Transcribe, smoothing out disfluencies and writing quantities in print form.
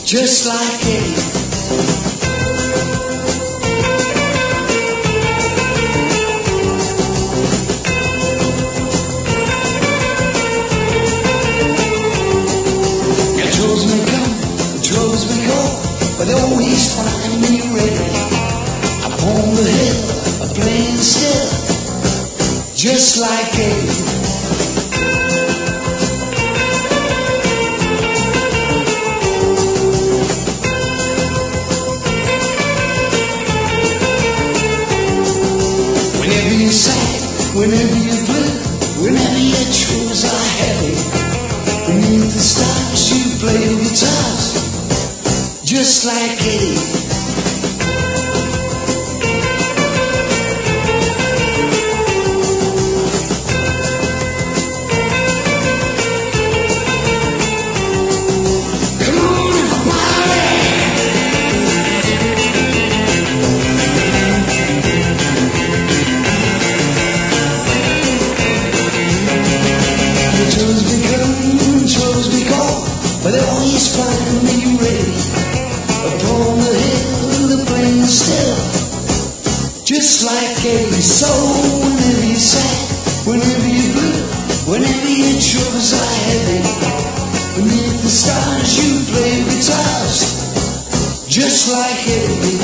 just like Eddie. Your troubles may come, the troubles may go, but they always find me ready. Upon the hill, playing still, just like Eddie. Whenever you're sad, whenever you're blue, whenever your troubles are heavy, beneath the stars you play the guitars, just like Eddie. But they always find me ready. Upon the hill, the playing still, just like Eddie. So whenever you're sad, whenever you're blue, whenever your troubles are heavy, beneath the stars you play guitars, just like Eddie.